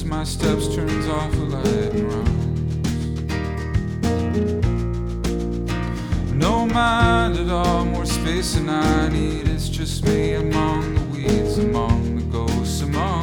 my steps, turns off a light and runs. No mind at all, more space than I need. It's just me among the weeds, among the